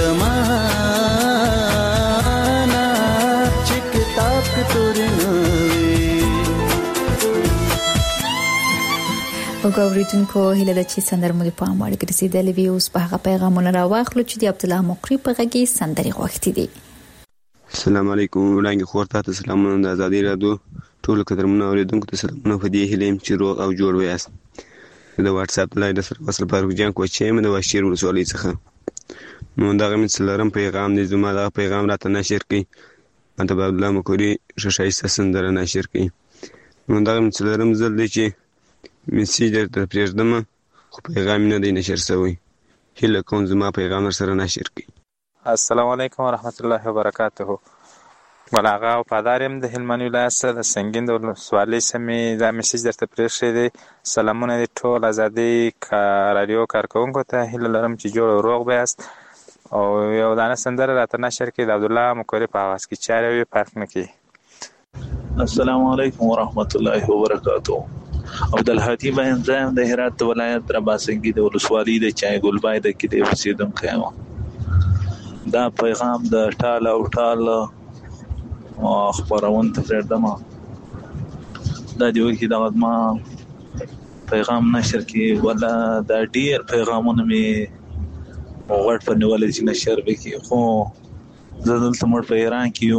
S15: مانا چه کتاب کتوری نوی.
S4: وګوریدونکو هله د چې سندر مو په امر کې رسیدلې وي اوس په هغه پیغامونه راوخلو چې د عبد الله مقری په غږی سندري غوښتي دي.
S16: السلام علیکم وړاندې خورته ته سلامونه د ازادي رادیو ټول قدرمنو اوریدونکو ته سلامونه په دې هلم چې روغ او جوړ ویاست. د واتس اپ لایډ سره وصل پر جان کو چې مې د واشیر ولسوالۍ څخه نو دا غمن سلرم پیغام دې زما دا پیغام راته نشر کړي انت عبد الله مقری شایسته سندره نشر کړي نو دا غمن سلرم زل دي چې میسیج درته پرېږدم خو پیغام نه دی نشر شوی هله کوم زما پیغام سره نشر کړي.
S17: السلام علیکم ورحمت الله وبرکاته. بلاغه او پادارم د هلمند ولایت سره د سنگین د ولسوالۍ سمې دا میسیج درته پرېښی دی. سلامونه دي ټول ازادي رادیو کارکوونکو ته هیله لرم چې جوړ روغ بیاست او یو دانه سندره راته نشر کړي د عبدالله مقری په اواز کې چارې وي فرق نه کړي.
S18: السلام علیکم ورحمت الله وبرکاته. عبدالهادي باین زایم د هرات ولایت رباسنګي د ولسوالۍ د چای ګلبای د کې د اوسیدونکو یم. دا پیغام د ټال او ټال خبرون ته پرېږدم. دا دی وکی دا ما پیغام نشر کې ولا دا ډیر پیغامونه می وغړ په نیولې چې نشر وکي خو زه دلته مړ په ایران کې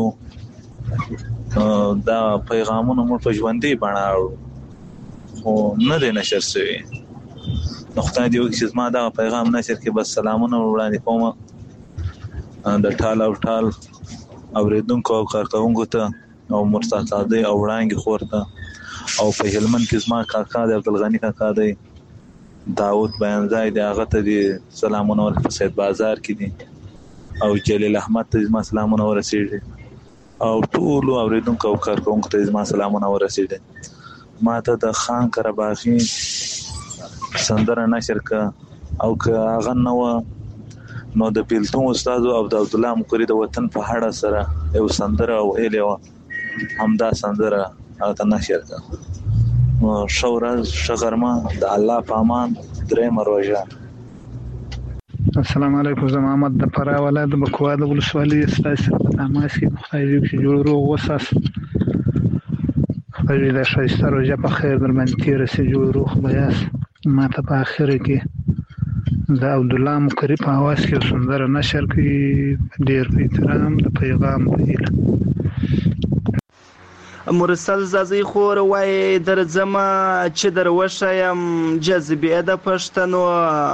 S18: یو دا پیغامونه مړ په ژوندۍ بڼه خو نه دی نشر شوی. نو خدای دې وکړي چې زما دا پیغام نشر کې بس سلامونه وړاندې کوم د ټال او ټال اوریدونکو او کارکوونکو ته او مرتضی قادری او وړانګې خور ته او په هلمند کې زما کاکا دی عبدالغني کاکا دی داود بیانځای دی هغه ته دې سلامونه ورکړه سید بازار کې دي او جلیل احمد ته زما سلامونه ورسېږي او ټولو اوریدونکو او کارکوونکو ته زما سلامونه ورسېږي. ما ته د خان کرباغي سندره نشر کا او که هغه نو نو د پیلتون استاد او د عبد الله مقری د وطن په هړه سره یو سندره او اله همدا سندره هغه نشر کا شورز شغرما د الله پامان درې مروجه.
S19: السلام علیکم زما محمد د فرا ولایت د بکوا د ولسوالۍ ستاسو په تماس کې خدای دې چې جوړ روغ وساس خدای دې شایسته روزه په خیر در باندې تیر سي جوړ روغ بیاس. ما ته په اخر کې د عبد الله مقری په اواز کې سندره نشر کړي ډیر په احترام د پیغام دی.
S20: مرسل زازی خور وای در زما چې در وشایم جذبه د پښتنو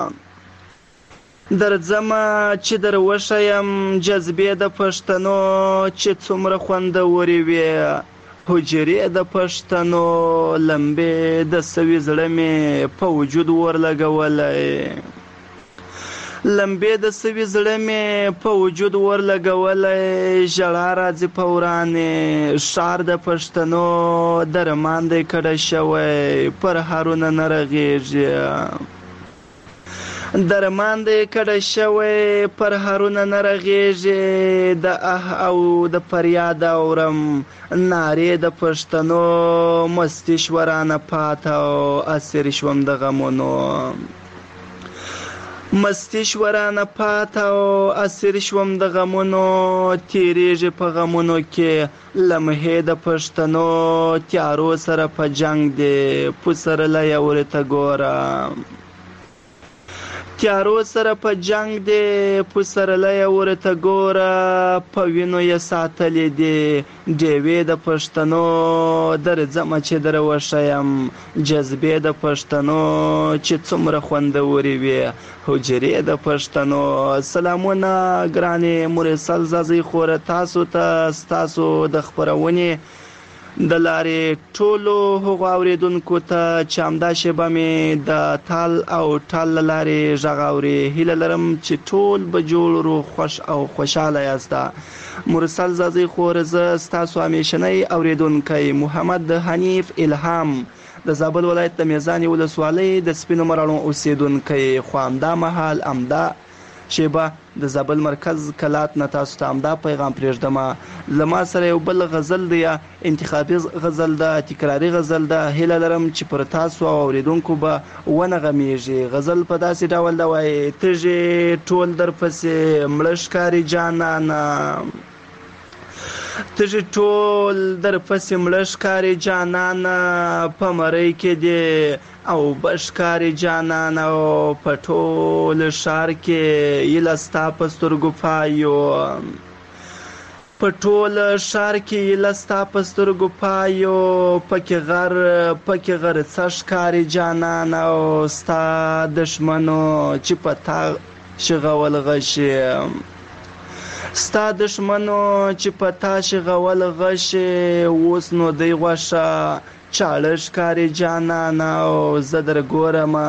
S20: در زما چې در وشایم جذبه د پښتنو چې څومره خوندوري وي حجرې د پښتنو لمبې د سوي زړه مې په وجود ورلګولای لمبې د سوي زړه مې په وجود ورلګولای ژړا راځي په ورانې ښار د پښتنو درمان دی کډه شوی پر هارونه نه رغېږي درمان دی کډه شوی پر هارونه نه رغېږي د اه او د فریاد اورم نارې د پښتنو مستي شورانه پاته او اسیر شوم د غمونو مستی شورانه پاته او اسیر شوم د غمونو تیریږي په غمونو کې لمحې د پښتنو تیارو سره په جنگ دی پسرلی ورته ګورم تیارو سره په جنگ دی پسرلی ورته ګوره په وینو یې ساتلې دي ډیوې د پښتنو درځمه چې در وښیم جذبې د پښتنو چې څومره خوندورې وي حجرې د پښتنو. سلامونه ګرانې مرسل زازی خوره تاسو ته ستاسو د خپرونې د لارې ټولو هغو اوریدونکو ته چې همدا شیبه مې د تال او ټال له لارې غږ اوري هیله لرم چې ټول به جوړ روغ خوش او خوشحاله یاست. مرسل زازی خور زه ستاسو همیشنی اوریدونکی محمد حنیف الهام د زابل ولایت د میزانې ولسوالۍ د سپینو مراڼو اوسیدونکی خو همدا مهال همدا شیبه د زابل مرکز کلات نه تاسو ته همدا پیغام پرېږدم. زما سره یو بل غزل دی انتخابي غزل ده تکراري غزل ده هیله لرم چې پر تاسو او اوریدونکو به ونغمیږي. غزل په داسې ډول ده وایي تږي ټول در پسې مړه ښکاري جانانه تږي ټول در پسې مړه ښکاري جانانه په مرۍ کې دې او بشکاري جانان او پټول شار کې یلستا پسترګو پایو پټول شار کې یلستا پسترګو پایو پکې غر پکې غر څشکاري جانان او ستا دشمنو چې پتا شغول غشي ستا دشمنو چې پتا شغول غشي اوس نو دی غوښه چالش کاری جانان او زدر ګورم